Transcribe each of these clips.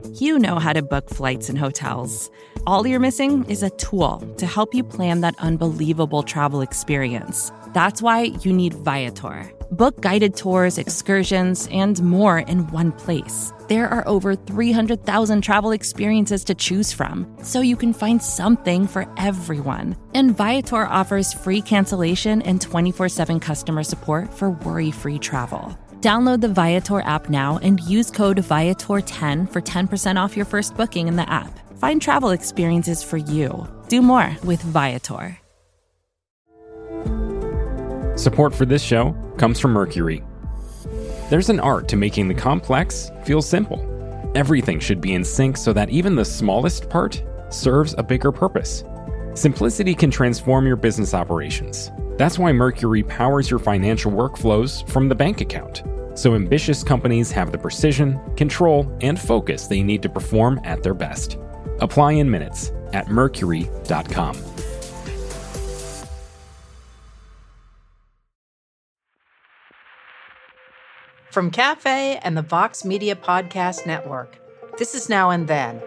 You know how to book flights and hotels. All you're missing is a tool to help you plan that unbelievable travel experience. That's why you need Viator. Book guided tours, excursions, and more in one place. There are over 300,000 travel experiences to choose from, so you can find something for everyone. And Viator offers free cancellation and 24/7 customer support for worry-free travel. Download the Viator app now and use code Viator10 for 10% off your first booking in the app. Find travel experiences for you. Do more with Viator. Support for this show comes from Mercury. There's an art to making the complex feel simple. Everything should be in sync so that even the smallest part serves a bigger purpose. Simplicity can transform your business operations. That's why Mercury powers your financial workflows from the bank account, so ambitious companies have the precision, control, and focus they need to perform at their best. Apply in minutes at mercury.com. From Cafe and the Vox Media Podcast Network, this is Now and Then.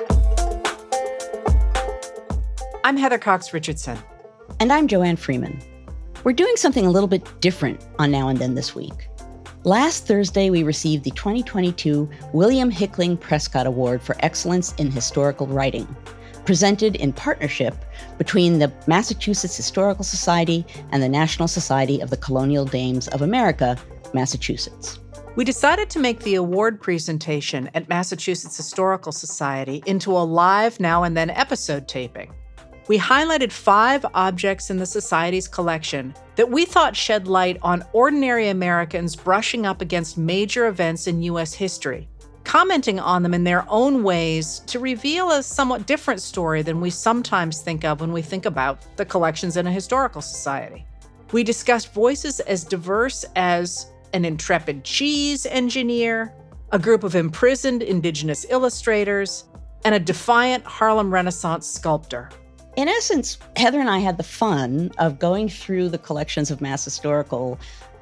I'm Heather Cox Richardson. And I'm Joanne Freeman. We're doing something a little bit different on Now and Then this week. Last Thursday, we received the 2022 William Hickling Prescott Award for Excellence in Historical Writing, presented in partnership between the Massachusetts Historical Society and the National Society of the Colonial Dames of America, Massachusetts. We decided to make the award presentation at Massachusetts Historical Society into a live Now and Then episode taping. We highlighted 5 objects in the Society's collection that we thought shed light on ordinary Americans brushing up against major events in U.S. history, commenting on them in their own ways to reveal a somewhat different story than we sometimes think of when we think about the collections in a historical society. We discussed voices as diverse as an intrepid cheese engineer, a group of imprisoned Indigenous illustrators, and a defiant Harlem Renaissance sculptor. In essence, Heather and I had the fun of going through the collections of Mass Historical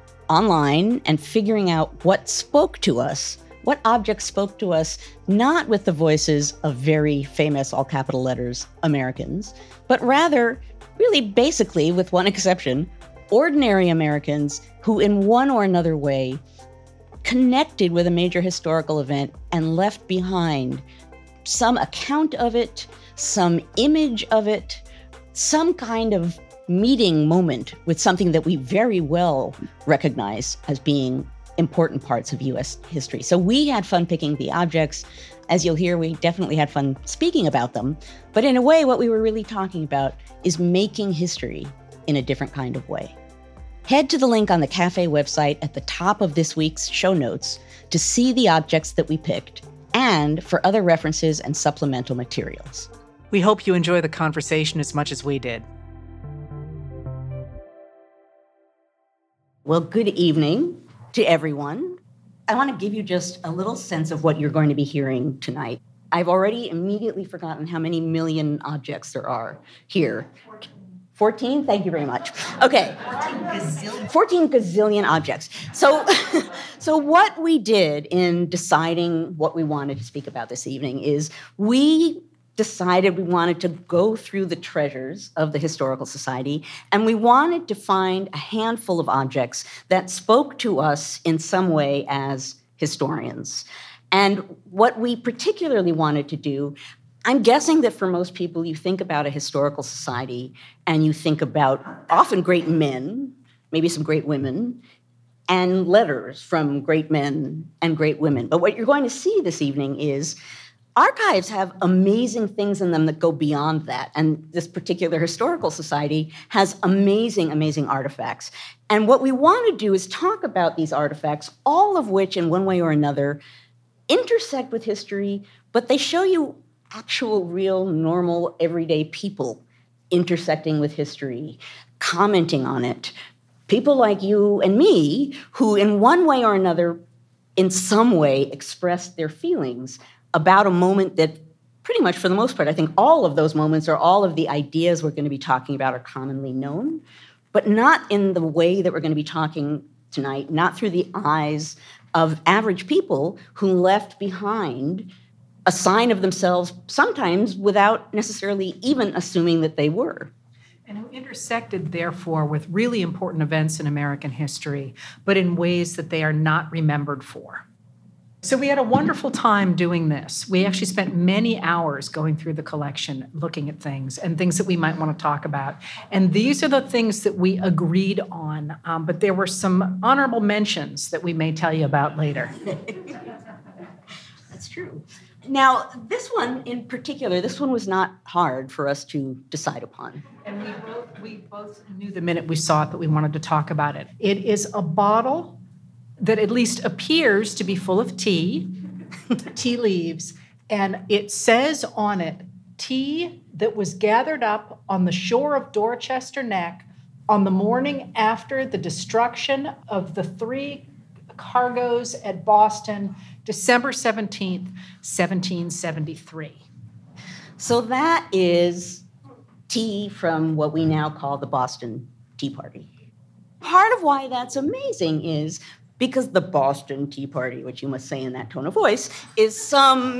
online and figuring out what spoke to us, what objects spoke to us, not with the voices of very famous, all capital letters, Americans, but rather, really basically, with one exception, ordinary Americans who in one or another way connected with a major historical event and left behind some account of it, some image of it, some kind of meeting moment with something that we very well recognize as being important parts of U.S. history. So we had fun picking the objects. As you'll hear, we definitely had fun speaking about them. But in a way, what we were really talking about is making history in a different kind of way. Head to the link on the Cafe website at the top of this week's show notes to see the objects that we picked and for other references and supplemental materials. We hope you enjoy the conversation as much as we did. Well, good evening to everyone. I want to give you just a little sense of what you're going to be hearing tonight. I've already immediately forgotten how many million objects there are here. 14? Thank you very much. Okay. 14 gazillion objects. So what we did in deciding what we wanted to speak about this evening is we decided we wanted to go through the treasures of the Historical Society, and we wanted to find a handful of objects that spoke to us in some way as historians. And what we particularly wanted to do, I'm guessing that for most people, you think about a historical society and you think about often great men, maybe some great women, and letters from great men and great women. But what you're going to see this evening is archives have amazing things in them that go beyond that. And this particular historical society has amazing, amazing artifacts. And what we want to do is talk about these artifacts, all of which in one way or another intersect with history, but they show you actual, real, normal, everyday people intersecting with history, commenting on it. People like you and me who in one way or another, in some way, expressed their feelings about a moment that pretty much for the most part, I think all of those moments or all of the ideas we're going to be talking about are commonly known, but not in the way that we're going to be talking tonight, not through the eyes of average people who left behind a sign of themselves, sometimes without necessarily even assuming that they were. And who intersected, therefore, with really important events in American history, but in ways that they are not remembered for. So we had a wonderful time doing this. We actually spent many hours going through the collection, looking at things and things that we might want to talk about. And these are the things that we agreed on, but there were some honorable mentions that we may tell you about later. That's true. Now, this one in particular, this one was not hard for us to decide upon. And we both knew the minute we saw it that we wanted to talk about it. It is a bottle that at least appears to be full of tea, tea leaves, and it says on it, tea that was gathered up on the shore of Dorchester Neck on the morning after the destruction of the 3 cargoes at Boston, December 17th, 1773. So that is tea from what we now call the Boston Tea Party. Part of why that's amazing is because the Boston Tea Party, which you must say in that tone of voice, is some,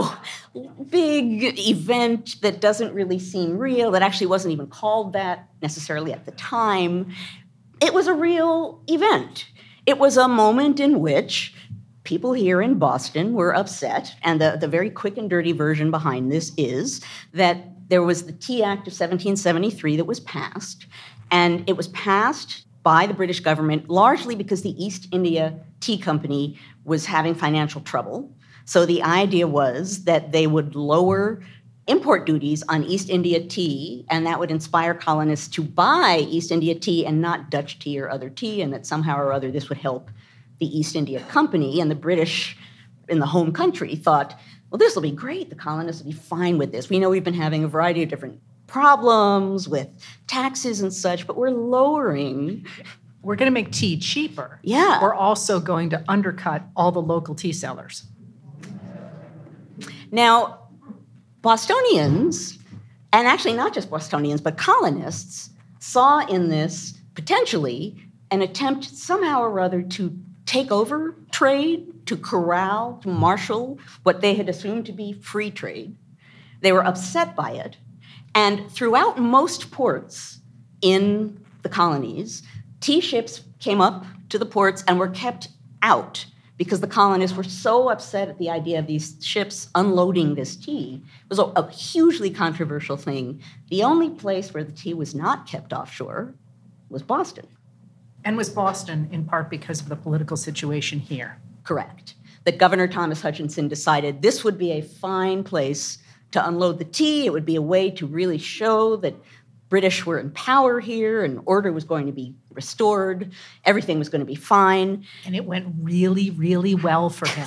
big event that doesn't really seem real, that actually wasn't even called that necessarily at the time. It was a real event. It was a moment in which people here in Boston were upset, and the very quick and dirty version behind this is that there was the Tea Act of 1773 that was passed, and it was passed by the British government, largely because the East India Tea Company was having financial trouble. So the idea was that they would lower import duties on East India tea, and that would inspire colonists to buy East India tea and not Dutch tea or other tea, and that somehow or other this would help the East India Company. And the British in the home country thought, well, this will be great. The colonists will be fine with this. We know we've been having a variety of different problems with taxes and such, but we're lowering. We're going to make tea cheaper. Yeah. We're also going to undercut all the local tea sellers. Now, Bostonians, and actually not just Bostonians, but colonists, saw in this potentially an attempt somehow or other to take over trade, to corral, to marshal what they had assumed to be free trade. They were upset by it. And throughout most ports in the colonies, tea ships came up to the ports and were kept out because the colonists were so upset at the idea of these ships unloading this tea. It was a hugely controversial thing. The only place where the tea was not kept offshore was Boston. And was Boston in part because of the political situation here? Correct. That Governor Thomas Hutchinson decided this would be a fine place to unload the tea. It would be a way to really show that British were in power here and order was going to be restored. Everything was going to be fine. And it went really, really well for him.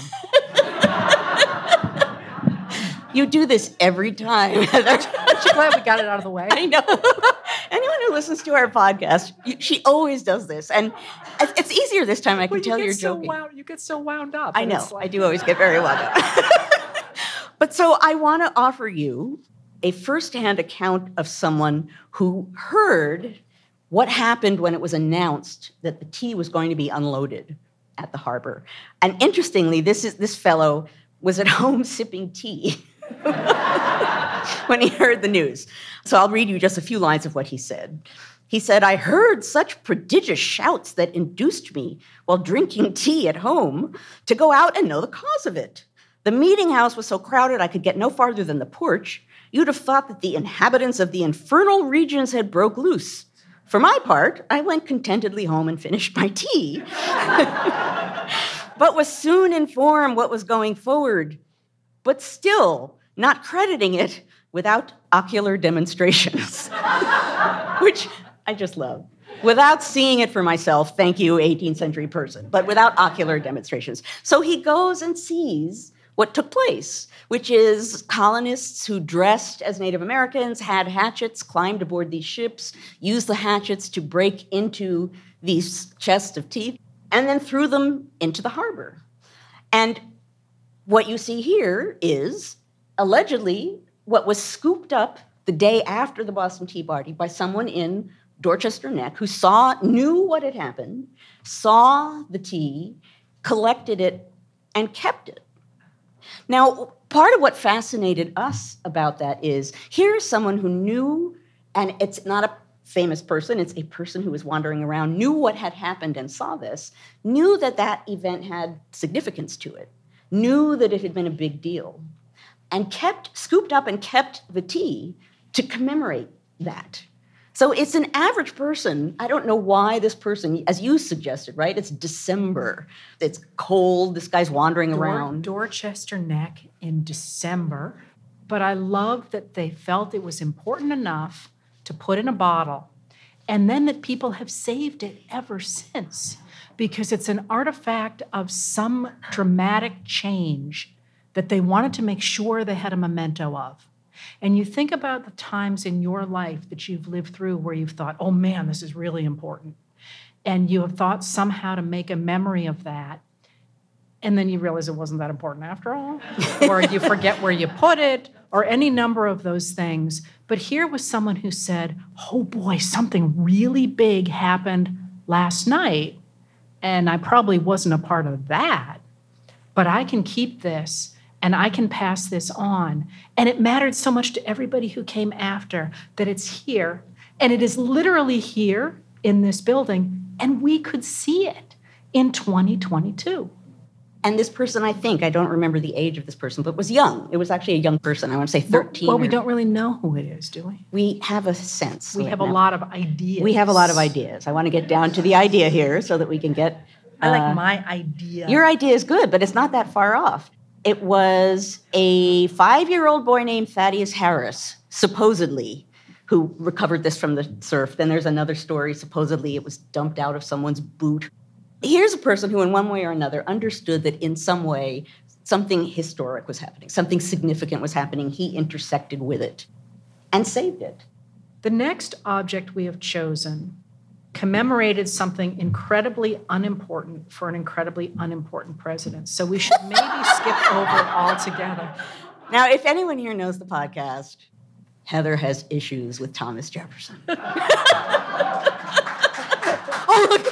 You do this every time, Heather. I'm glad we got it out of the way. I know. Anyone who listens to our podcast, she always does this. And it's easier this time. I can tell you're joking. You get so wound up. I know. I do always get very wound up. But so I want to offer you a firsthand account of someone who heard what happened when it was announced that the tea was going to be unloaded at the harbor. And interestingly, this fellow was at home sipping tea when he heard the news. So I'll read you just a few lines of what he said. He said, "I heard such prodigious shouts that induced me, while drinking tea at home, to go out and know the cause of it. The meeting house was so crowded I could get no farther than the porch. You'd have thought that the inhabitants of the infernal regions had broke loose. For my part, I went contentedly home and finished my tea, but was soon informed what was going forward, but still not crediting it without ocular demonstrations," which I just love. Without seeing it for myself, thank you, 18th century person, but without ocular demonstrations. So he goes and sees what took place, which is colonists who dressed as Native Americans, had hatchets, climbed aboard these ships, used the hatchets to break into these chests of tea, and then threw them into the harbor. And what you see here is, allegedly, what was scooped up the day after the Boston Tea Party by someone in Dorchester Neck who knew what had happened, saw the tea, collected it, and kept it. Now, part of what fascinated us about that is here's someone who knew, and it's not a famous person, it's a person who was wandering around, knew what had happened and saw this, knew that that event had significance to it, knew that it had been a big deal, and scooped up and kept the tea to commemorate that. So it's an average person. I don't know why this person, as you suggested, right? It's December. It's cold. This guy's wandering around. Dorchester Neck in December. But I love that they felt it was important enough to put in a bottle, and then that people have saved it ever since, because it's an artifact of some dramatic change that they wanted to make sure they had a memento of. And you think about the times in your life that you've lived through where you've thought, oh man, this is really important. And you have thought somehow to make a memory of that. And then you realize it wasn't that important after all. Or you forget where you put it, or any number of those things. But here was someone who said, oh boy, something really big happened last night. And I probably wasn't a part of that. But I can keep this. And I can pass this on. And it mattered so much to everybody who came after that it's here. And it is literally here in this building. And we could see it in 2022. And this person, I don't remember the age of this person, but was young. It was actually a young person. I want to say 13. Well, we don't really know who it is, do we? We have a sense. We have a lot of ideas. We have a lot of ideas. I want to get down to the idea here so that we can get... I like my idea. Your idea is good, but it's not that far off. It was a 5-year-old boy named Thaddeus Harris, supposedly, who recovered this from the surf. Then there's another story, supposedly it was dumped out of someone's boot. Here's a person who, in one way or another, understood that in some way something historic was happening, something significant was happening. He intersected with it and saved it. The next object we have chosen commemorated something incredibly unimportant for an incredibly unimportant president. So we should maybe skip over it altogether. Now, if anyone here knows the podcast, Heather has issues with Thomas Jefferson. Oh, look.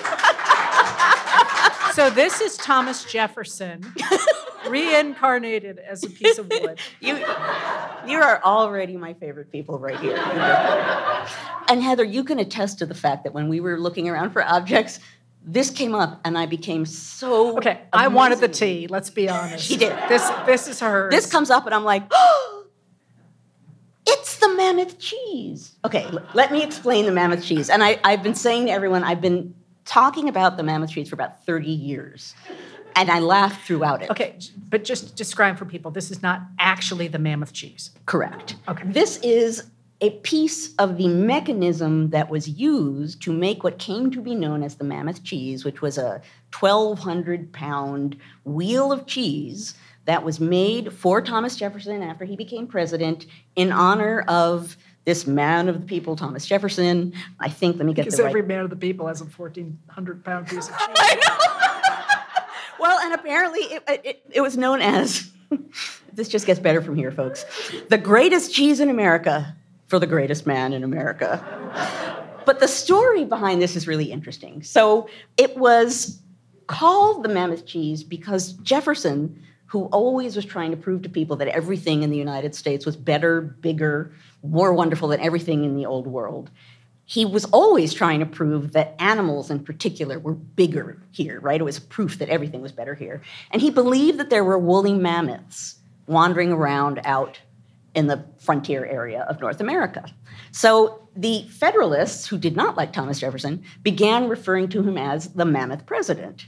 So this is Thomas Jefferson, reincarnated as a piece of wood. You are already my favorite people right here. And Heather, you can attest to the fact that when we were looking around for objects, this came up and I became so Okay, amazing. I wanted the tea, let's be honest. She did. This is hers. This comes up and I'm like, oh, it's the mammoth cheese. Okay, let me explain the mammoth cheese. And I've been saying to everyone, I've been talking about the mammoth cheese for about 30 years. And I laughed throughout it. Okay, but just describe for people, this is not actually the mammoth cheese. Correct. Okay. This is a piece of the mechanism that was used to make what came to be known as the mammoth cheese, which was a 1,200-pound wheel of cheese that was made for Thomas Jefferson after he became president in honor of this man of the people, Thomas Jefferson. I think, let me get because the right... every man of the people has a 1,400-pound piece of cheese. I know. Well, and apparently it was known as, this just gets better from here, folks, the greatest cheese in America for the greatest man in America. But the story behind this is really interesting. So it was called the mammoth cheese because Jefferson, who always was trying to prove to people that everything in the United States was better, bigger, more wonderful than everything in the old world, he was always trying to prove that animals in particular were bigger here, right? It was proof that everything was better here. And he believed that there were woolly mammoths wandering around out in the frontier area of North America. So the Federalists, who did not like Thomas Jefferson, began referring to him as the Mammoth President.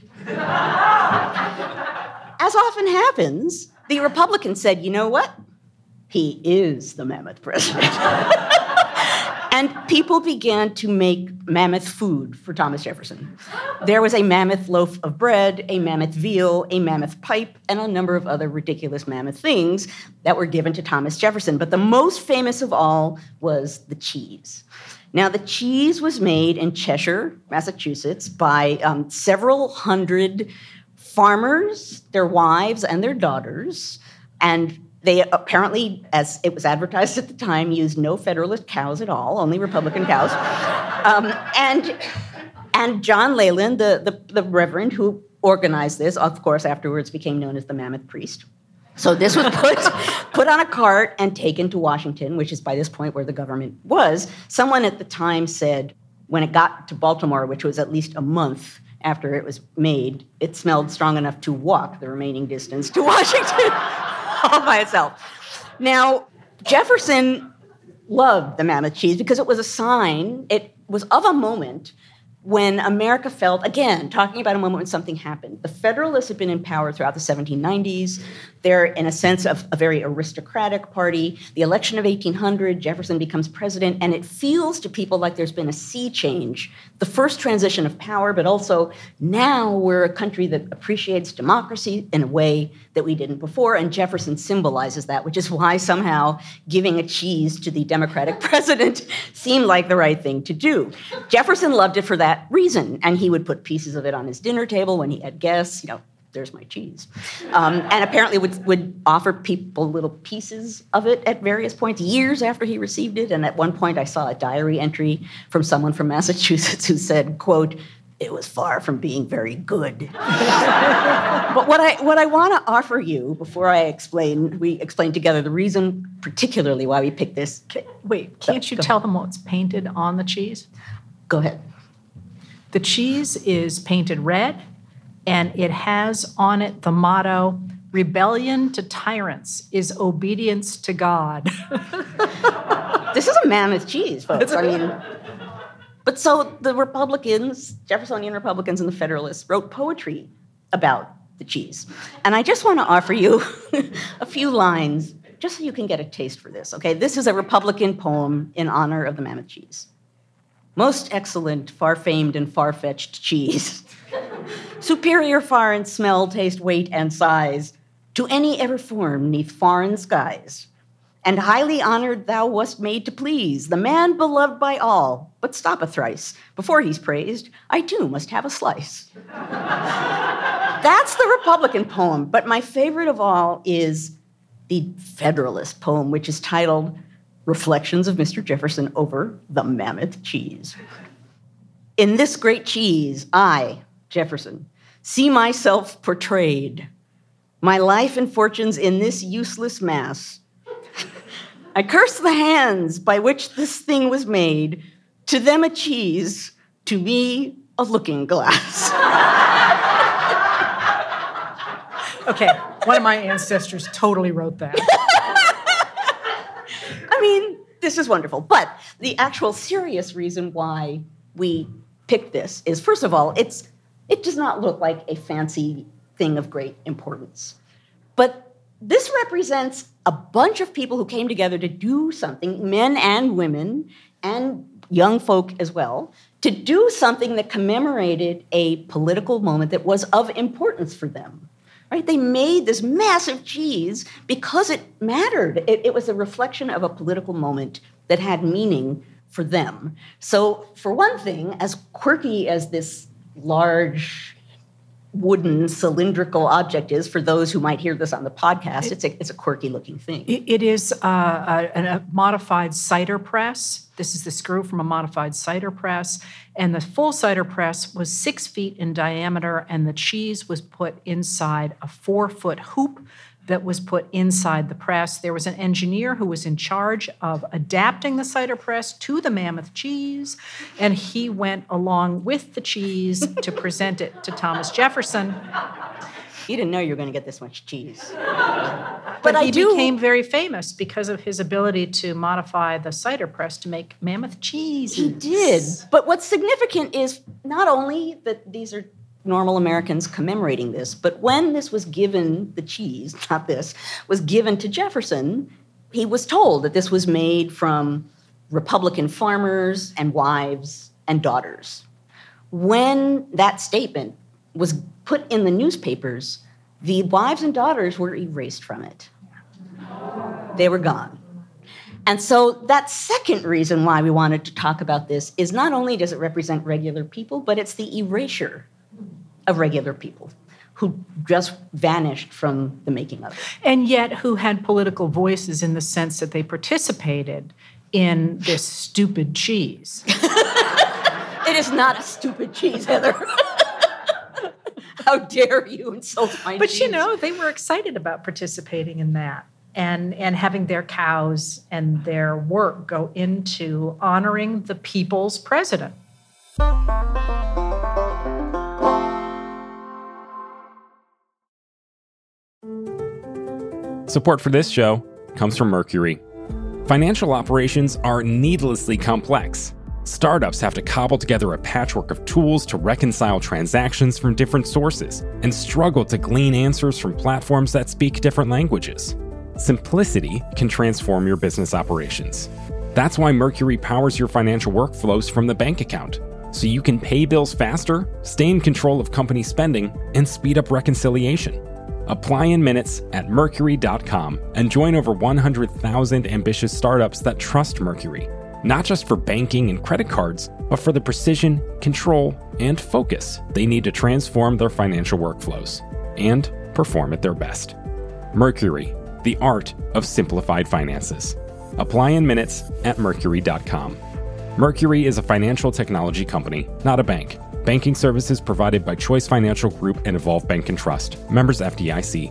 As often happens, the Republicans said, you know what? He is the Mammoth President. And people began to make mammoth food for Thomas Jefferson. There was a mammoth loaf of bread, a mammoth veal, a mammoth pipe, and a number of other ridiculous mammoth things that were given to Thomas Jefferson. But the most famous of all was the cheese. Now, the cheese was made in Cheshire, Massachusetts, by several hundred farmers, their wives, and their daughters, and they apparently, as it was advertised at the time, used no Federalist cows at all, only Republican cows. And John Leland, the reverend who organized this, of course, afterwards became known as the Mammoth Priest. So this was put on a cart and taken to Washington, which is by this point where the government was. Someone at the time said when it got to Baltimore, which was at least a month after it was made, it smelled strong enough to walk the remaining distance to Washington all by itself. Now, Jefferson loved the Mammoth cheese because it was a sign, it was of a moment when America felt, again, talking about a moment when something happened. The Federalists had been in power throughout the 1790s. They're, in a sense, a very aristocratic party. The election of 1800, Jefferson becomes president, and it feels to people like there's been a sea change. The first transition of power, but also now we're a country that appreciates democracy in a way that we didn't before, and Jefferson symbolizes that, which is why somehow giving a cheese to the Democratic president seemed like the right thing to do. Jefferson loved it for that reason, and he would put pieces of it on his dinner table when he had guests, there's my cheese. And apparently would offer people little pieces of it at various points, years after he received it. And at one point I saw a diary entry from someone from Massachusetts who said, quote, "It was far from being very good." But what I want to offer you before we explain together the reason particularly why we picked this. Wait, can't you tell them what's painted on the cheese? Go ahead. The cheese is painted red, and it has on it the motto, "Rebellion to tyrants is obedience to God." This is a mammoth cheese, folks. But so the Republicans, Jeffersonian Republicans and the Federalists wrote poetry about the cheese. And I just want to offer you a few lines just so you can get a taste for this, okay? This is a Republican poem in honor of the mammoth cheese. Most excellent, far-famed and far-fetched cheese. Superior far in smell, taste, weight, and size to any ever formed 'neath foreign skies. And highly honored thou wast made to please the man beloved by all. But stop a thrice. Before he's praised, I too must have a slice. That's the Republican poem, but my favorite of all is the Federalist poem, which is titled Reflections of Mr. Jefferson over the Mammoth Cheese. In this great cheese, I, Jefferson, see myself portrayed, my life and fortunes in this useless mass. I curse the hands by which this thing was made, to them a cheese, to me a looking glass. Okay, one of my ancestors totally wrote that. This is wonderful. But the actual serious reason why we picked this is, first of all, it does not look like a fancy thing of great importance. But this represents a bunch of people who came together to do something, men and women and young folk as well, to do something that commemorated a political moment that was of importance for them. Right? They made this massive cheese because it mattered. It was a reflection of a political moment that had meaning for them. So, for one thing, as quirky as this large wooden cylindrical object is, for those who might hear this on the podcast, it's a quirky looking thing. It is a modified cider press. This is the screw from a modified cider press. And the full cider press was 6 feet in diameter, and the cheese was put inside a 4-foot hoop that was put inside the press. There was an engineer who was in charge of adapting the cider press to the mammoth cheese, and he went along with the cheese to present it to Thomas Jefferson. You didn't know you were going to get this much cheese. But he became very famous because of his ability to modify the cider press to make mammoth cheese. He did. But what's significant is not only that these are normal Americans commemorating this, but when this was given, the cheese, not this, was given to Jefferson, he was told that this was made from Republican farmers and wives and daughters. When that statement was put in the newspapers, the wives and daughters were erased from it. They were gone. And so that second reason why we wanted to talk about this is not only does it represent regular people, but it's the erasure of regular people who just vanished from the making of it. And yet who had political voices in the sense that they participated in this stupid cheese. It is not a stupid cheese, Heather. How dare you insult my But, genes? they were excited about participating in that and having their cows and their work go into honoring the people's president. Support for this show comes from Mercury. Financial operations are needlessly complex. Startups have to cobble together a patchwork of tools to reconcile transactions from different sources and struggle to glean answers from platforms that speak different languages. Simplicity can transform your business operations. That's why Mercury powers your financial workflows from the bank account, so you can pay bills faster, stay in control of company spending, and speed up reconciliation. Apply in minutes at Mercury.com and join over 100,000 ambitious startups that trust Mercury, not just for banking and credit cards, but for the precision, control, and focus they need to transform their financial workflows and perform at their best. Mercury, the art of simplified finances. Apply in minutes at Mercury.com. Mercury is a financial technology company, not a bank. Banking services provided by Choice Financial Group and Evolve Bank and Trust. Members FDIC.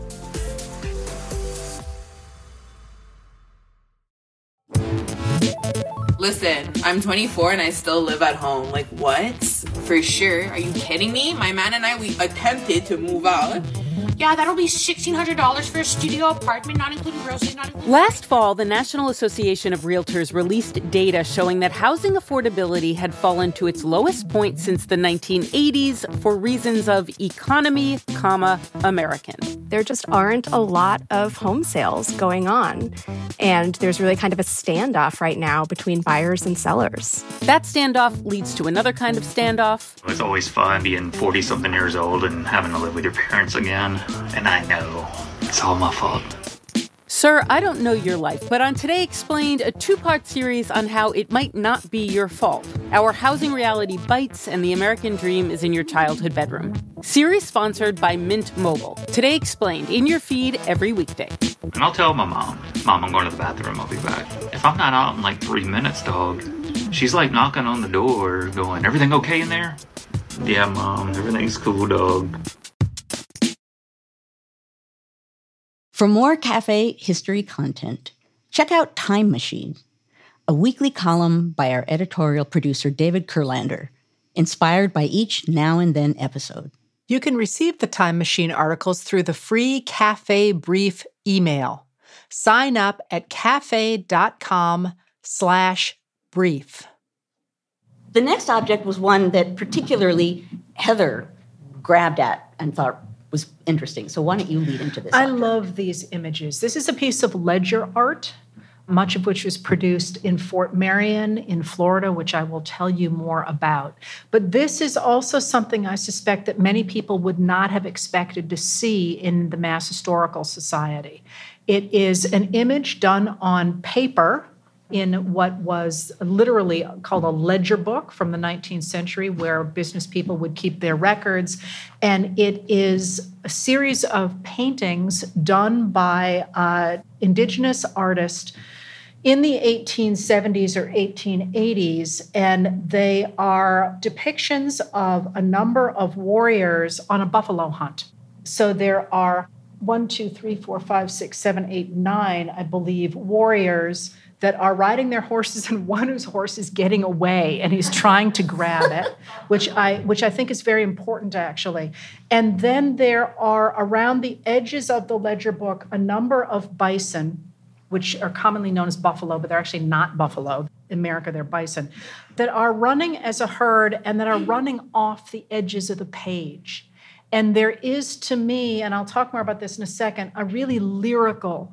Listen, I'm 24 and I still live at home. Like, what? For sure. Are you kidding me? My man and I, we attempted to move out. Yeah, that'll be $1,600 for a studio apartment, not including groceries, not including... Last fall, the National Association of Realtors released data showing that housing affordability had fallen to its lowest point since the 1980s for reasons of economy, American. There just aren't a lot of home sales going on. And there's really kind of a standoff right now between buyers and sellers. That standoff leads to another kind of standoff. It's always fun being 40-something years old and having to live with your parents again. And I know it's all my fault. Sir, I don't know your life, but on Today Explained, a two-part series on how it might not be your fault. Our housing reality bites and the American dream is in your childhood bedroom. Series sponsored by Mint Mobile. Today Explained, in your feed every weekday. And I'll tell my mom, I'm going to the bathroom, I'll be back. If I'm not out in like 3 minutes, dog, she's like knocking on the door going, everything okay in there? Yeah, Mom, everything's cool, dog. For more cafe history content, check out Time Machine, a weekly column by our editorial producer David Kurlander, inspired by each Now and Then episode. You can receive the Time Machine articles through the free Cafe Brief email. Sign up at cafe.com/brief. The next object was one that particularly Heather grabbed at and thought was interesting. So why don't you lead into this? I love these images. This is a piece of ledger art, much of which was produced in Fort Marion in Florida, which I will tell you more about. But this is also something I suspect that many people would not have expected to see in the Mass Historical Society. It is an image done on paper in what was literally called a ledger book from the 19th century, where business people would keep their records. And it is a series of paintings done by indigenous artists in the 1870s or 1880s. And they are depictions of a number of warriors on a buffalo hunt. So there are 1, 2, 3, 4, 5, 6, 7, 8, 9, I believe, warriors that are riding their horses, and one whose horse is getting away and he's trying to grab it, which I think is very important, actually. And then there are around the edges of the ledger book a number of bison, which are commonly known as buffalo, but they're actually not buffalo. In America, they're bison, that are running as a herd and that are running off the edges of the page. And there is, to me, and I'll talk more about this in a second, a really lyrical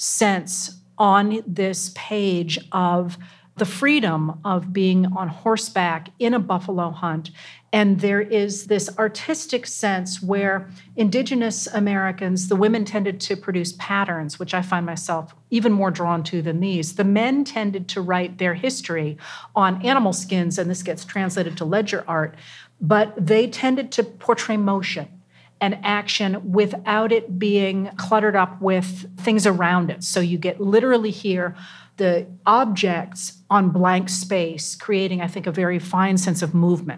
sense on this page of the freedom of being on horseback in a buffalo hunt. And there is this artistic sense where indigenous Americans, the women tended to produce patterns, which I find myself even more drawn to than these. The men tended to write their history on animal skins, and this gets translated to ledger art, but they tended to portray motion and action without it being cluttered up with things around it. So you get literally here the objects on blank space, creating, I think, a very fine sense of movement.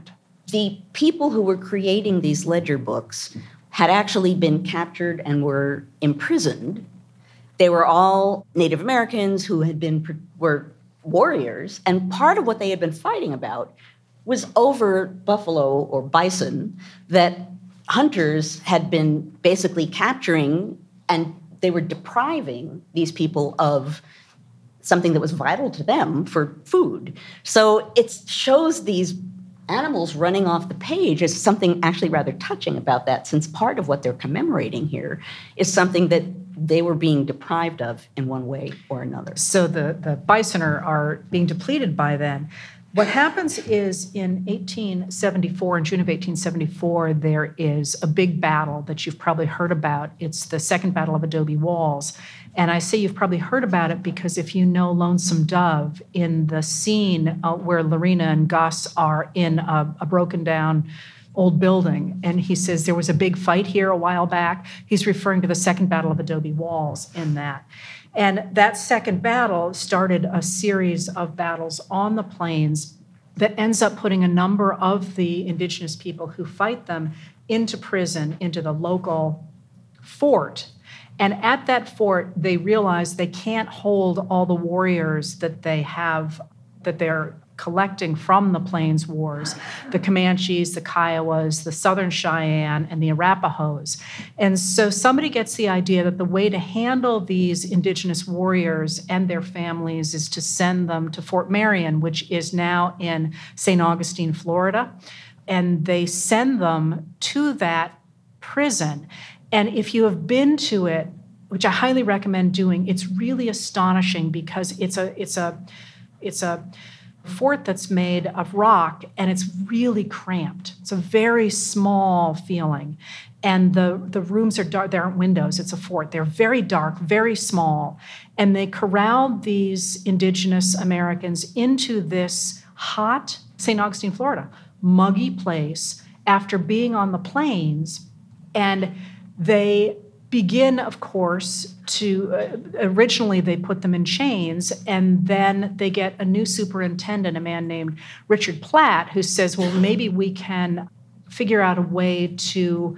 The people who were creating these ledger books had actually been captured and were imprisoned. They were all Native Americans who were warriors, and part of what they had been fighting about was over buffalo or bison that hunters had been basically capturing, and they were depriving these people of something that was vital to them for food. So it shows these animals running off the page as something actually rather touching about that, since part of what they're commemorating here is something that they were being deprived of in one way or another. So the bison are being depleted by then. What happens is in 1874, in June of 1874, there is a big battle that you've probably heard about. It's the Second Battle of Adobe Walls. And I say you've probably heard about it because if you know Lonesome Dove, in the scene where Lorena and Gus are in a broken down old building, and he says there was a big fight here a while back, he's referring to the Second Battle of Adobe Walls in that. And that second battle started a series of battles on the plains that ends up putting a number of the indigenous people who fight them into prison, into the local fort. And at that fort, they realize they can't hold all the warriors that they have, that they're collecting from the Plains Wars, the Comanches, the Kiowas, the Southern Cheyenne, and the Arapahoes. And so somebody gets the idea that the way to handle these indigenous warriors and their families is to send them to Fort Marion, which is now in St. Augustine, Florida. And they send them to that prison. And if you have been to it, which I highly recommend doing, it's really astonishing because it's a fort that's made of rock, and it's really cramped. It's a very small feeling. And the rooms are dark. There aren't windows. It's a fort. They're very dark, very small. And they corralled these indigenous Americans into this hot St. Augustine, Florida, muggy place after being on the plains. And they begin, of course, to originally they put them in chains, and then they get a new superintendent, a man named Richard Platt, who says, well, maybe we can figure out a way to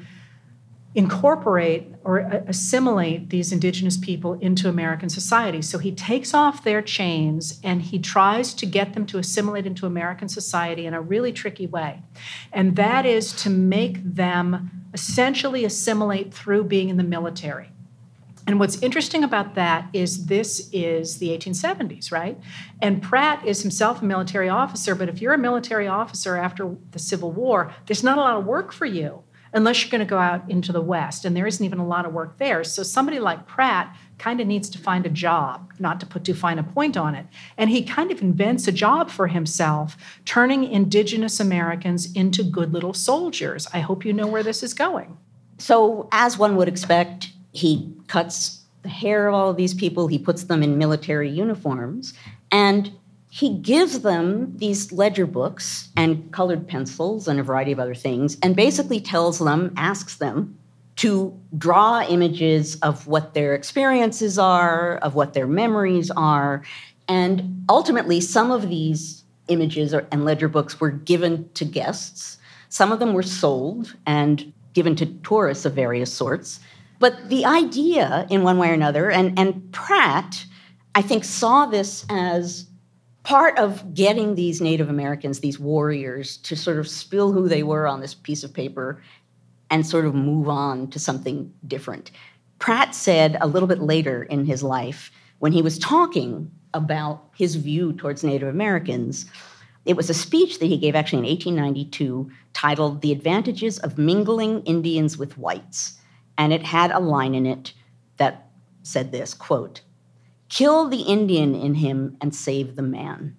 incorporate or assimilate these indigenous people into American society. So he takes off their chains and he tries to get them to assimilate into American society in a really tricky way. And that is to make them essentially assimilate through being in the military. And what's interesting about that is this is the 1870s, right? And Pratt is himself a military officer, but if you're a military officer after the Civil War, there's not a lot of work for you unless you're going to go out into the West, and there isn't even a lot of work there. So somebody like Pratt kind of needs to find a job, not to put too fine a point on it. And he kind of invents a job for himself, turning indigenous Americans into good little soldiers. I hope you know where this is going. So, as one would expect, he cuts the hair of all of these people, he puts them in military uniforms, and he gives them these ledger books and colored pencils and a variety of other things, and basically tells them, asks them to draw images of what their experiences are, of what their memories are. And ultimately, some of these images and ledger books were given to guests. Some of them were sold and given to tourists of various sorts. But the idea, in one way or another, and Pratt, I think, saw this as part of getting these Native Americans, these warriors, to sort of spill who they were on this piece of paper and sort of move on to something different. Pratt said a little bit later in his life, when he was talking about his view towards Native Americans, it was a speech that he gave actually in 1892 titled "The Advantages of Mingling Indians with Whites." And it had a line in it that said this, quote, "Kill the Indian in him and save the man."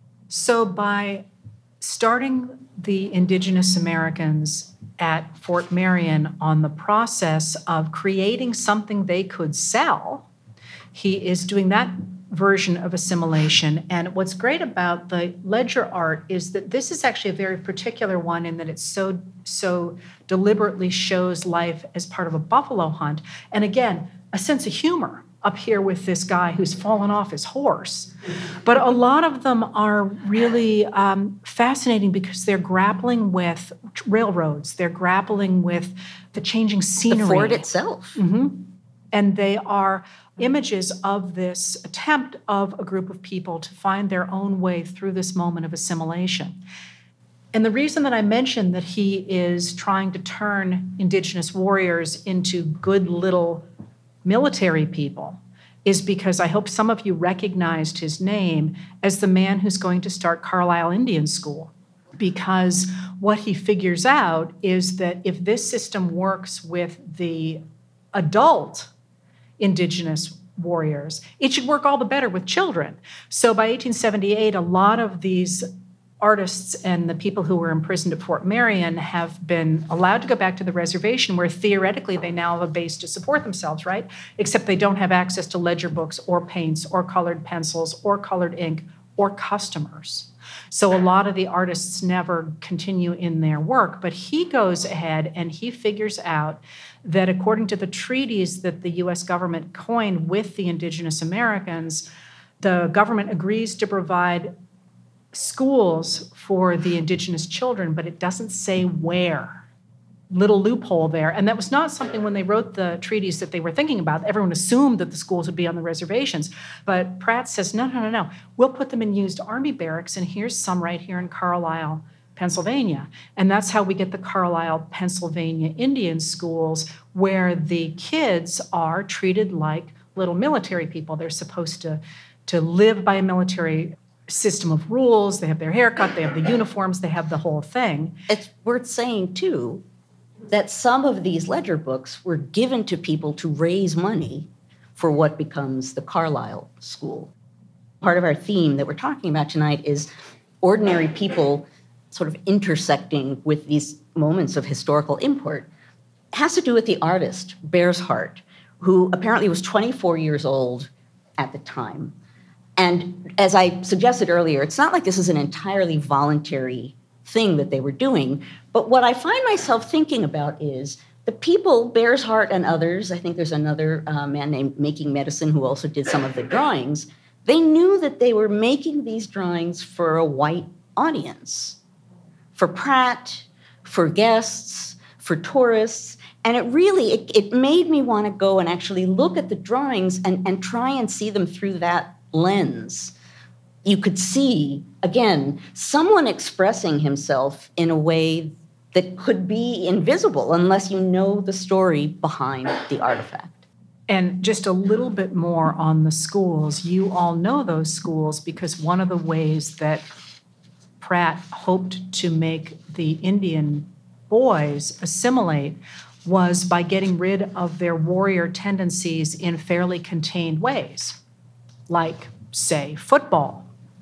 So by starting the indigenous Americans at Fort Marion on the process of creating something they could sell, he is doing that version of assimilation. And what's great about the ledger art is that this is actually a very particular one in that it so deliberately shows life as part of a buffalo hunt. And again, a sense of humor up here with this guy who's fallen off his horse. But a lot of them are really fascinating because they're grappling with railroads. They're grappling with the changing scenery. The fort itself. Mm-hmm. And they are images of this attempt of a group of people to find their own way through this moment of assimilation. And the reason that I mentioned that he is trying to turn Indigenous warriors into good little military people is because I hope some of you recognized his name as the man who's going to start Carlisle Indian School. Because what he figures out is that if this system works with the adult Indigenous warriors, it should work all the better with children. So by 1878, a lot of these artists and the people who were imprisoned at Fort Marion have been allowed to go back to the reservation where theoretically they now have a base to support themselves, right? Except they don't have access to ledger books or paints or colored pencils or colored ink or customers. So a lot of the artists never continue in their work, but he goes ahead and he figures out that according to the treaties that the U.S. government coined with the Indigenous Americans, the government agrees to provide schools for the Indigenous children, but it doesn't say where. Little loophole there. And that was not something when they wrote the treaties that they were thinking about. Everyone assumed that the schools would be on the reservations. But Pratt says, no. We'll put them in used Army barracks, and here's some right here in Carlisle, Pennsylvania. And that's how we get the Carlisle, Pennsylvania Indian schools, where the kids are treated like little military people. They're supposed to live by a military system of rules. They have their haircut, they have the uniforms, they have the whole thing. It's worth saying, too, that some of these ledger books were given to people to raise money for what becomes the Carlisle School. Part of our theme that we're talking about tonight is ordinary people sort of intersecting with these moments of historical import. It has to do with the artist, Bearsheart, who apparently was 24 years old at the time. And as I suggested earlier, it's not like this is an entirely voluntary thing that they were doing. But what I find myself thinking about is the people, Bearsheart and others, I think there's another man named Making Medicine who also did some of the drawings, they knew that they were making these drawings for a white audience, for Pratt, for guests, for tourists. And it made me want to go and actually look at the drawings and try and see them through that lens. You could see, again, someone expressing himself in a way that could be invisible unless you know the story behind the artifact. And just a little bit more on the schools. You all know those schools because one of the ways that Pratt hoped to make the Indian boys assimilate was by getting rid of their warrior tendencies in fairly contained ways, like, say, football.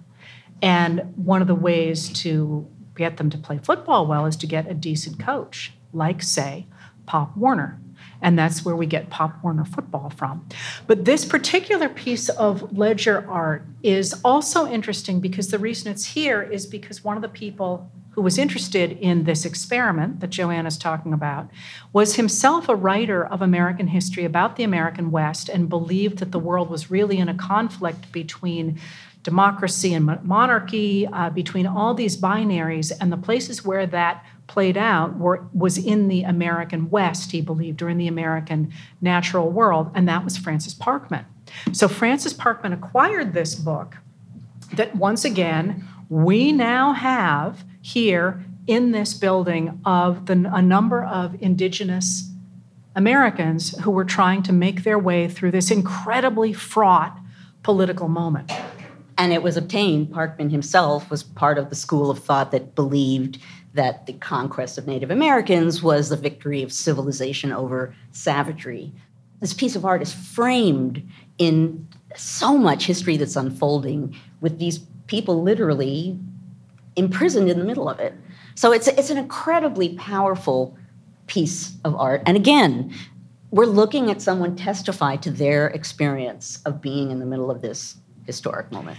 And one of the ways to get them to play football well is to get a decent coach, like, say, Pop Warner. And that's where we get Pop Warner football from. But this particular piece of ledger art is also interesting because the reason it's here is because one of the people who was interested in this experiment that Joanna's talking about was himself a writer of American history about the American West and believed that the world was really in a conflict between democracy and monarchy, between all these binaries, and the places where that played out was in the American West, he believed, or in the American natural world, and that was Francis Parkman. So Francis Parkman acquired this book that, once again, we now have here in this building of a number of Indigenous Americans who were trying to make their way through this incredibly fraught political moment. And it was obtained. Parkman himself was part of the school of thought that believed that the conquest of Native Americans was the victory of civilization over savagery. This piece of art is framed in so much history that's unfolding with these people literally imprisoned in the middle of it. So it's an incredibly powerful piece of art. And again, we're looking at someone testify to their experience of being in the middle of this historic moment.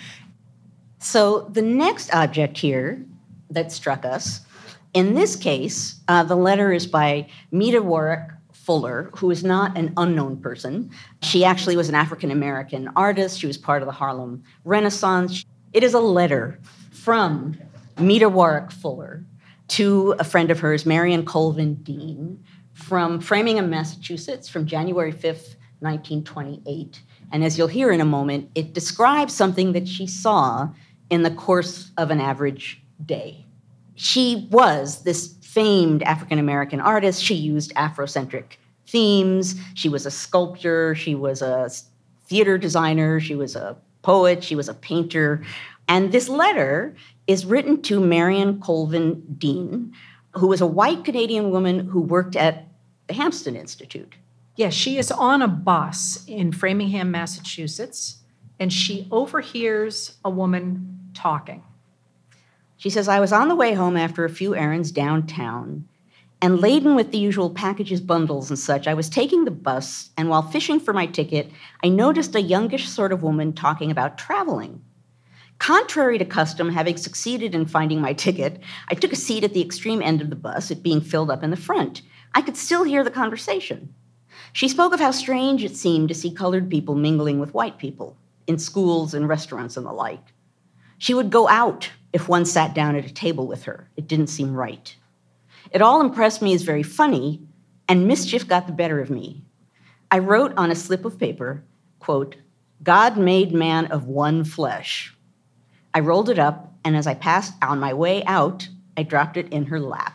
So the next object here that struck us, in this case, the letter is by Meta Warrick Fuller, who is not an unknown person. She actually was an African-American artist. She was part of the Harlem Renaissance. It is a letter from Meta Warrick Fuller to a friend of hers, Marion Colvin Dean, from Framingham, Massachusetts, from January 5th, 1928. And as you'll hear in a moment, it describes something that she saw in the course of an average day. She was this famed African-American artist. She used Afrocentric themes. She was a sculptor. She was a theater designer. She was a poet. She was a painter. And this letter is written to Marion Colvin Dean, who was a white Canadian woman who worked at the Hampton Institute. Yes, she is on a bus in Framingham, Massachusetts, and she overhears a woman talking. She says, I was on the way home after a few errands downtown, and laden with the usual packages, bundles, and such, I was taking the bus, and while fishing for my ticket, I noticed a youngish sort of woman talking about traveling. Contrary to custom, having succeeded in finding my ticket, I took a seat at the extreme end of the bus, it being filled up in the front. I could still hear the conversation. She spoke of how strange it seemed to see colored people mingling with white people in schools and restaurants and the like. She would go out if one sat down at a table with her. It didn't seem right. It all impressed me as very funny, and mischief got the better of me. I wrote on a slip of paper, quote, God made man of one flesh. I rolled it up, and as I passed on my way out, I dropped it in her lap.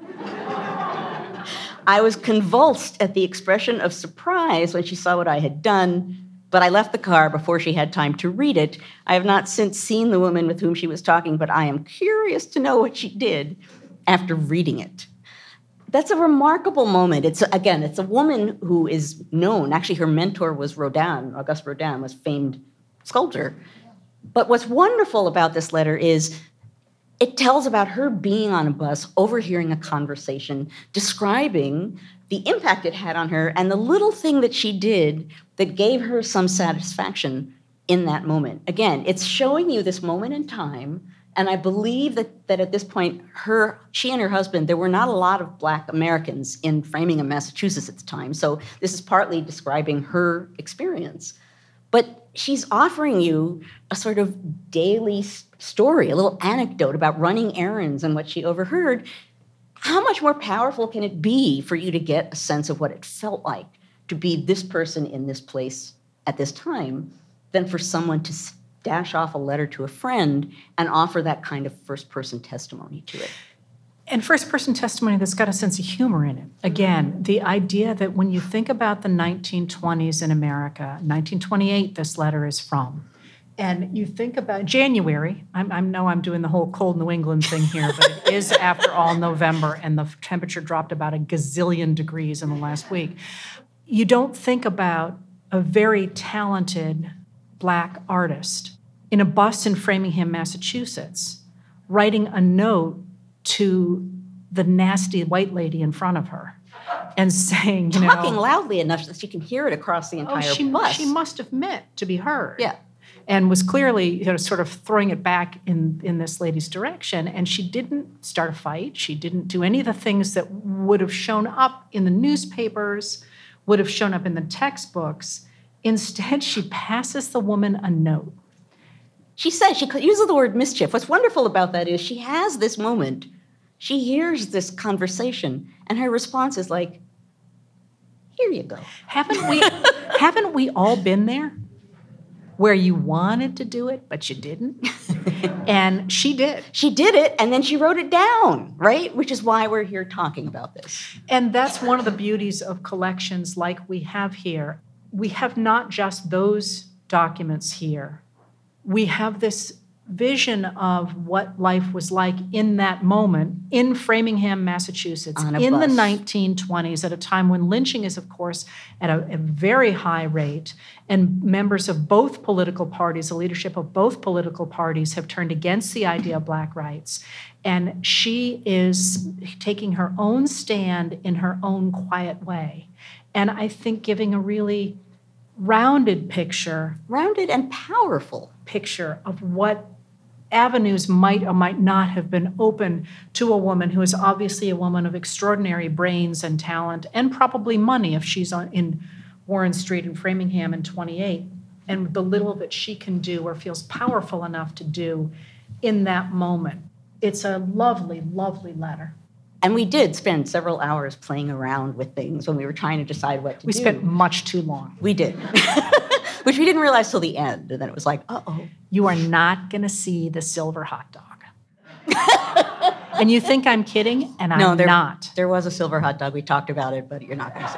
I was convulsed at the expression of surprise when she saw what I had done, but I left the car before she had time to read it. I have not since seen the woman with whom she was talking, but I am curious to know what she did after reading it. That's a remarkable moment. It's a woman who is known. Actually, her mentor was Rodin. Auguste Rodin was a famed sculptor. But what's wonderful about this letter is it tells about her being on a bus, overhearing a conversation, describing the impact it had on her and the little thing that she did that gave her some satisfaction in that moment. Again, it's showing you this moment in time, and I believe that at this point, she and her husband, there were not a lot of Black Americans in Framingham, Massachusetts at the time, so this is partly describing her experience. But she's offering you a sort of daily story, a little anecdote about running errands and what she overheard. How much more powerful can it be for you to get a sense of what it felt like to be this person in this place at this time than for someone to dash off a letter to a friend and offer that kind of first-person testimony to it? And first-person testimony that's got a sense of humor in it. Again, the idea that when you think about the 1920s in America, 1928 this letter is from, and you think about January, I know I'm doing the whole cold New England thing here, but it is, after all, November, and the temperature dropped about a gazillion degrees in the last week. You don't think about a very talented Black artist in a bus in Framingham, Massachusetts, writing a note to the nasty white lady in front of her and saying, talking loudly enough that you can hear it across the entire bus. She must have meant to be heard. Yeah. And was clearly sort of throwing it back in this lady's direction. And she didn't start a fight. She didn't do any of the things that would have shown up in the newspapers, would have shown up in the textbooks. Instead, she passes the woman a note. She says, she uses the word mischief. What's wonderful about that is she has this moment. She hears this conversation, and her response is like, here you go. Haven't we all been there? Where you wanted to do it, but you didn't? And she did. She did it, and then she wrote it down, right? Which is why we're here talking about this. And that's one of the beauties of collections like we have here. We have not just those documents here. We have this vision of what life was like in that moment in Framingham, Massachusetts, in the 1920s, at a time when lynching is, of course, at a very high rate, and members of both political parties, the leadership of both political parties, have turned against the idea of Black rights. And she is taking her own stand in her own quiet way. And I think giving a really rounded and powerful picture of what avenues might or might not have been open to a woman who is obviously a woman of extraordinary brains and talent and probably money if she's in Warren Street in Framingham in 28, and the little that she can do or feels powerful enough to do in that moment. It's a lovely, lovely letter. And we did spend several hours playing around with things when we were trying to decide what to do. We spent much too long. We did. Which we didn't realize till the end. And then it was like, uh-oh. You are not going to see the silver hot dog. And you think I'm kidding, and I'm not. There was a silver hot dog. We talked about it, but you're not going to see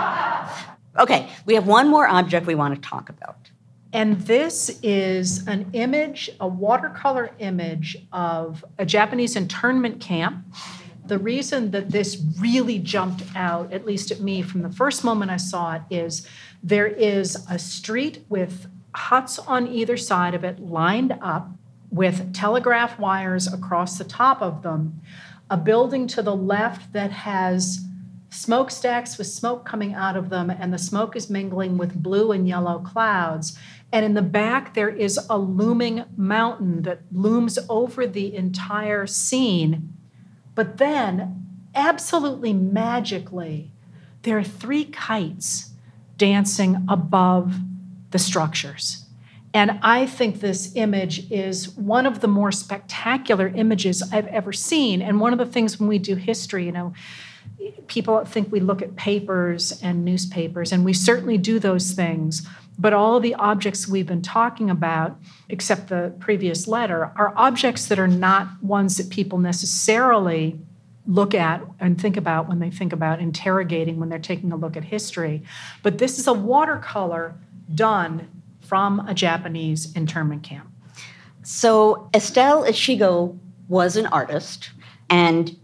it. Okay, we have one more object we want to talk about. And this is an image, a watercolor image of a Japanese internment camp. The reason that this really jumped out, at least at me from the first moment I saw it, is there is a street with huts on either side of it lined up with telegraph wires across the top of them, a building to the left that has smokestacks with smoke coming out of them, and the smoke is mingling with blue and yellow clouds. And in the back, there is a looming mountain that looms over the entire scene. But then, absolutely magically, there are 3 kites dancing above the structures. And I think this image is one of the more spectacular images I've ever seen. And one of the things when we do history, people think we look at papers and newspapers, and we certainly do those things. But all of the objects we've been talking about, except the previous letter, are objects that are not ones that people necessarily look at and think about when they think about interrogating, when they're taking a look at history. But this is a watercolor done from a Japanese internment camp. So Estelle Ishigo was an artist and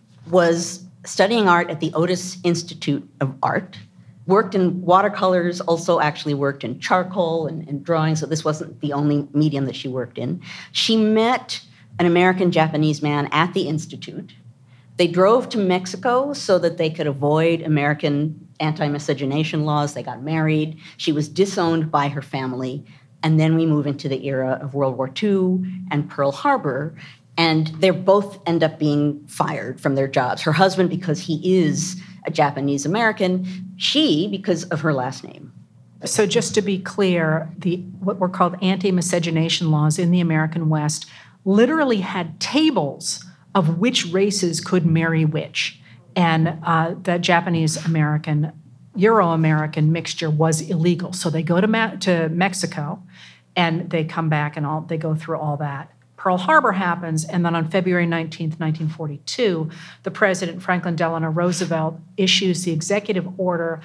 was studying art at the Otis Institute of Art, worked in watercolors, also actually worked in charcoal and drawing, so this wasn't the only medium that she worked in. She met an American-Japanese man at the Institute. They drove to Mexico so that they could avoid American anti-miscegenation laws. They got married. She was disowned by her family. And then we move into the era of World War II and Pearl Harbor. And they both end up being fired from their jobs. Her husband, because he is a Japanese American, she, because of her last name. So just to be clear, what were called anti-miscegenation laws in the American West literally had tables of which races could marry which. And the Japanese-American, Euro-American mixture was illegal. So they go to Mexico, and they come back, and they go through all that. Pearl Harbor happens, and then on February 19th, 1942, the President, Franklin Delano Roosevelt, issues the Executive Order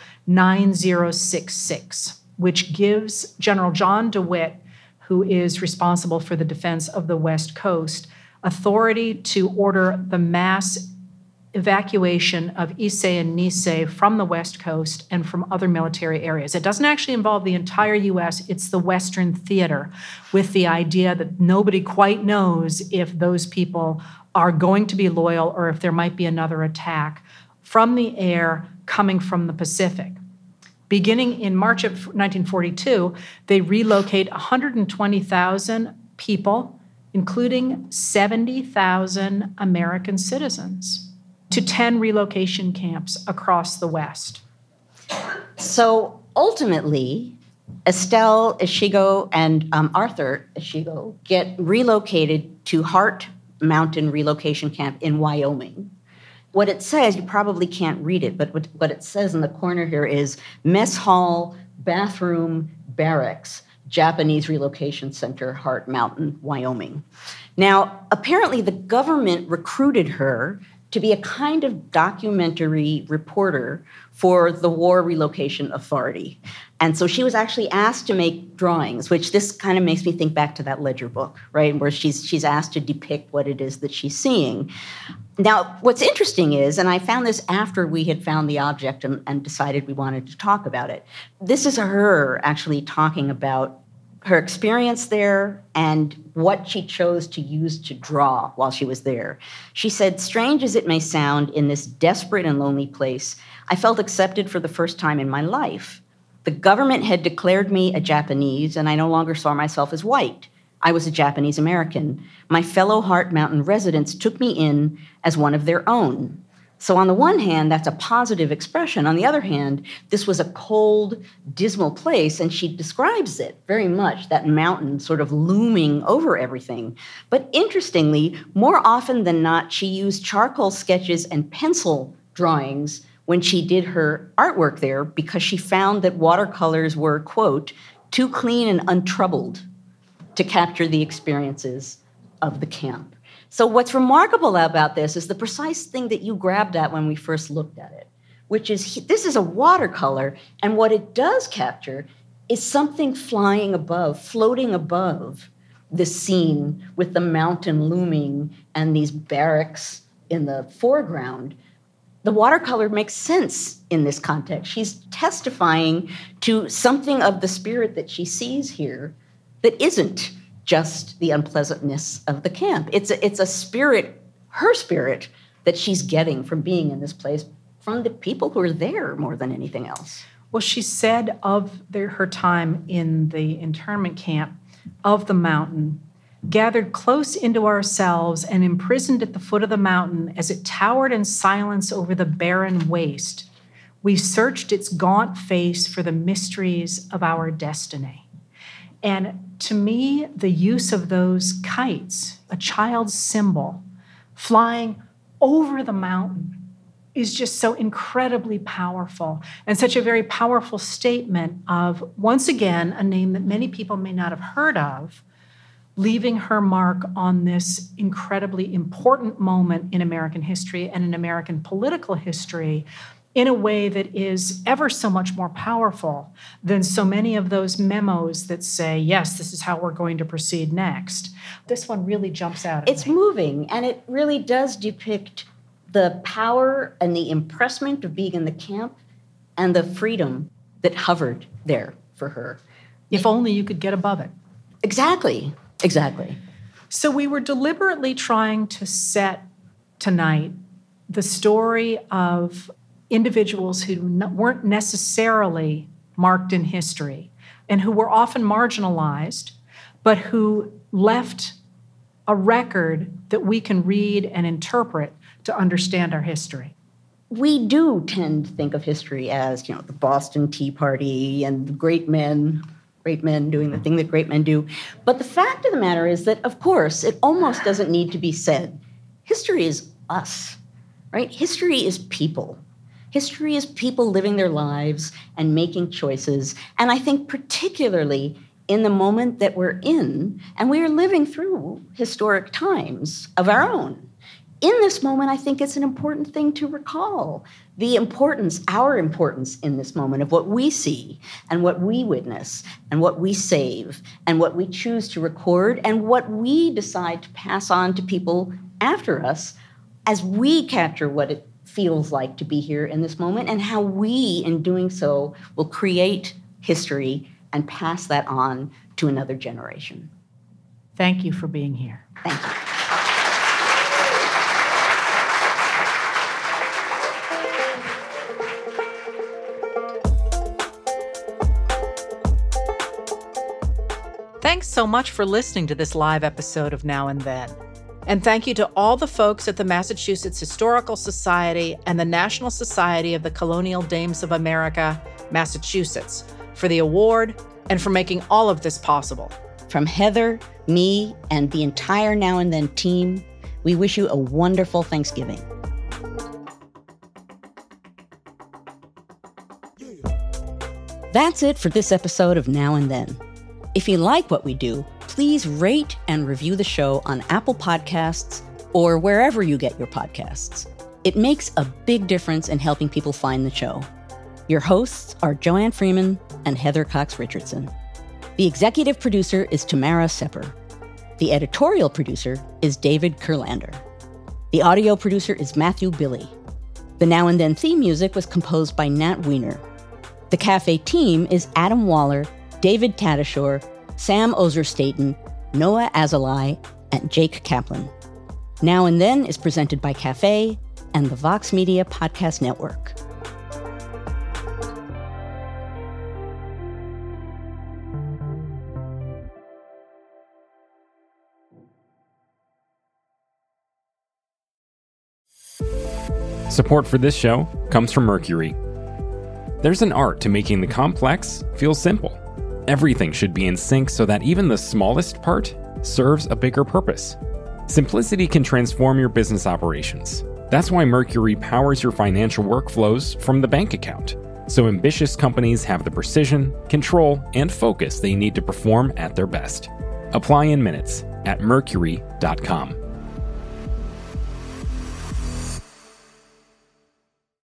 9066, which gives General John DeWitt, who is responsible for the defense of the West Coast, authority to order the mass evacuation of Issei and Nisei from the West Coast and from other military areas. It doesn't actually involve the entire U.S., it's the Western theater, with the idea that nobody quite knows if those people are going to be loyal or if there might be another attack from the air coming from the Pacific. Beginning in March of 1942, they relocate 120,000 people, including 70,000 American citizens, to 10 relocation camps across the West. So ultimately, Estelle Ishigo and Arthur Ishigo get relocated to Hart Mountain Relocation Camp in Wyoming. What it says, you probably can't read it, but what it says in the corner here is mess hall, bathroom, barracks, Japanese Relocation Center, Hart Mountain, Wyoming. Now, apparently the government recruited her to be a kind of documentary reporter for the War Relocation Authority. And so she was actually asked to make drawings, which this kind of makes me think back to that Ledger book, right, where she's asked to depict what it is that she's seeing. Now, what's interesting is, and I found this after we had found the object and decided we wanted to talk about it, this is her actually talking about her experience there and what she chose to use to draw while she was there. She said, "Strange as it may sound, in this desperate and lonely place, I felt accepted for the first time in my life. The government had declared me a Japanese, and I no longer saw myself as white. I was a Japanese American. My fellow Heart Mountain residents took me in as one of their own. So on the one hand, that's a positive expression. On the other hand, this was a cold, dismal place, and she describes it very much, that mountain sort of looming over everything. But interestingly, more often than not, she used charcoal sketches and pencil drawings when she did her artwork there because she found that watercolors were, quote, too clean and untroubled to capture the experiences of the camp. So what's remarkable about this is the precise thing that you grabbed at when we first looked at it, which is this is a watercolor, and what it does capture is something flying above, floating above this scene with the mountain looming and these barracks in the foreground. The watercolor makes sense in this context. She's testifying to something of the spirit that she sees here that isn't just the unpleasantness of the camp. It's a spirit, her spirit, that she's getting from being in this place from the people who are there more than anything else. Well, she said of her time in the internment camp, of the mountain, gathered close into ourselves and imprisoned at the foot of the mountain as it towered in silence over the barren waste. We searched its gaunt face for the mysteries of our destiny. And to me, the use of those kites, a child's symbol, flying over the mountain, is just so incredibly powerful and such a very powerful statement of, once again, a name that many people may not have heard of, leaving her mark on this incredibly important moment in American history and in American political history in a way that is ever so much more powerful than so many of those memos that say, yes, this is how we're going to proceed next. This one really jumps out at It's me. moving, and it really does depict the power and the impressment of being in the camp and the freedom that hovered there for her. If only you could get above it. Exactly. So we were deliberately trying to set tonight the story of individuals who weren't necessarily marked in history and who were often marginalized, but who left a record that we can read and interpret to understand our history. We do tend to think of history as, the Boston Tea Party and the great men doing the thing that great men do. But the fact of the matter is that, of course, it almost doesn't need to be said. History is us, right? History is people. History is people living their lives and making choices. And I think particularly in the moment that we're in, and we are living through historic times of our own. In this moment, I think it's an important thing to recall the importance, our importance in this moment of what we see and what we witness and what we save and what we choose to record and what we decide to pass on to people after us as we capture what it feels like to be here in this moment and how we, in doing so, will create history and pass that on to another generation. Thank you for being here. Thank you. Thanks so much for listening to this live episode of Now and Then. And thank you to all the folks at the Massachusetts Historical Society and the National Society of the Colonial Dames of America, Massachusetts, for the award and for making all of this possible. From Heather, me, and the entire Now and Then team, we wish you a wonderful Thanksgiving. That's it for this episode of Now and Then. If you like what we do, please rate and review the show on Apple Podcasts or wherever you get your podcasts. It makes a big difference in helping people find the show. Your hosts are Joanne Freeman and Heather Cox Richardson. The executive producer is Tamara Sepper. The editorial producer is David Kurlander. The audio producer is Matthew Billy. The Now and Then theme music was composed by Nat Weiner. The cafe team is Adam Waller, David Tatasciore, Sam Ozer-Staten, Noah Azalai, and Jake Kaplan. Now and Then is presented by Cafe and the Vox Media Podcast Network. Support for this show comes from Mercury. There's an art to making the complex feel simple. Everything should be in sync so that even the smallest part serves a bigger purpose. Simplicity can transform your business operations. That's why Mercury powers your financial workflows from the bank account, so ambitious companies have the precision, control, and focus they need to perform at their best. Apply in minutes at Mercury.com.